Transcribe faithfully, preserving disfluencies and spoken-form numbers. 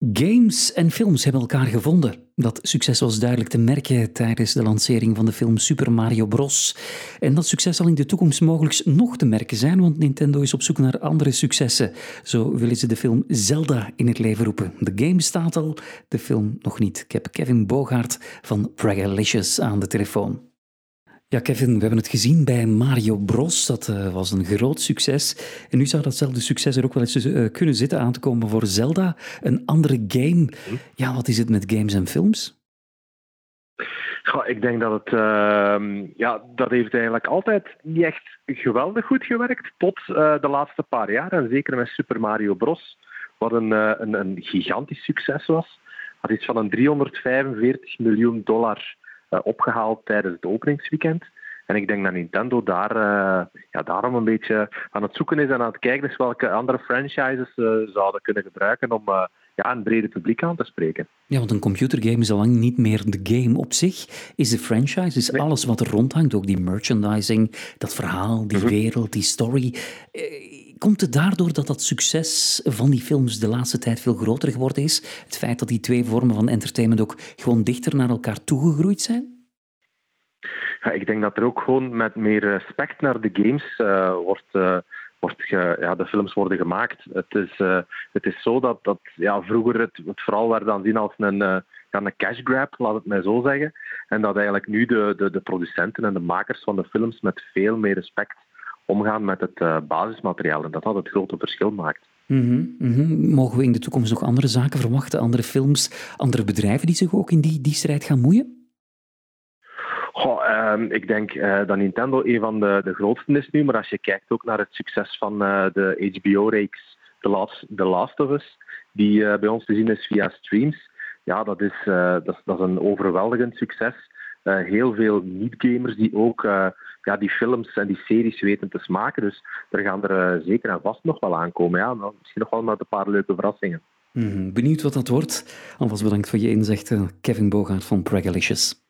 Games en films hebben elkaar gevonden. Dat succes was duidelijk te merken tijdens de lancering van de film Super Mario Bros. En dat succes zal in de toekomst mogelijk nog te merken zijn, want Nintendo is op zoek naar andere successen. Zo willen ze de film Zelda in het leven roepen. De game staat al, de film nog niet. Ik heb Kevin Bogaert van Pragalicious aan de telefoon. Ja, Kevin, we hebben het gezien bij Mario Bros. Dat uh, was een groot succes. En nu zou datzelfde succes er ook wel eens uh, kunnen zitten aan te komen voor Zelda. Een andere game. Ja, wat is het met games en films? Goh, ik denk dat het... Uh, ja, dat heeft eigenlijk altijd niet echt geweldig goed gewerkt. Tot uh, de laatste paar jaar. En zeker met Super Mario Bros. Wat een, uh, een, een gigantisch succes was. Dat is van een driehonderdvijfenveertig miljoen dollar... Uh, opgehaald tijdens het openingsweekend. En ik denk dat Nintendo daar, uh, ja, daarom een beetje aan het zoeken is en aan het kijken is welke andere franchises uh, zouden kunnen gebruiken om uh, ja, een brede publiek aan te spreken. Ja, want een computergame is al lang niet meer de game op zich. Is de franchise, is nee. alles wat er rondhangt, ook die merchandising, dat verhaal, die mm-hmm. wereld, die story. Uh, Komt het daardoor dat dat succes van die films de laatste tijd veel groter geworden is? Het feit dat die twee vormen van entertainment ook gewoon dichter naar elkaar toegegroeid zijn? Ja, ik denk dat er ook gewoon met meer respect naar de games uh, wordt, uh, wordt ge, ja, de films worden gemaakt. Het is, uh, het is zo dat, dat ja, vroeger het, het vooral werd aanzien als een, uh, ja, een cash grab, laat het mij zo zeggen. En dat eigenlijk nu de, de, de producenten en de makers van de films met veel meer respect omgaan met het uh, basismateriaal en dat dat het grote verschil maakt. Mm-hmm, mm-hmm. Mogen we in de toekomst nog andere zaken verwachten, andere films, andere bedrijven die zich ook in die, die strijd gaan moeien? Goh, uh, ik denk uh, dat Nintendo een van de, de grootste is nu, maar als je kijkt ook naar het succes van uh, de H B O-reeks The Last, The Last of Us, die uh, bij ons te zien is via streams, ja, dat is, uh, dat, dat is een overweldigend succes. Uh, heel veel niet-gamers die ook uh, ja, die films en die series weten te smaken. Dus er gaan er uh, zeker en vast nog wel aankomen. Ja, nou, misschien nog wel met een paar leuke verrassingen. Mm-hmm. Benieuwd wat dat wordt. Alvast bedankt voor je inzichten, Kevin Bogaert van Pragalicious.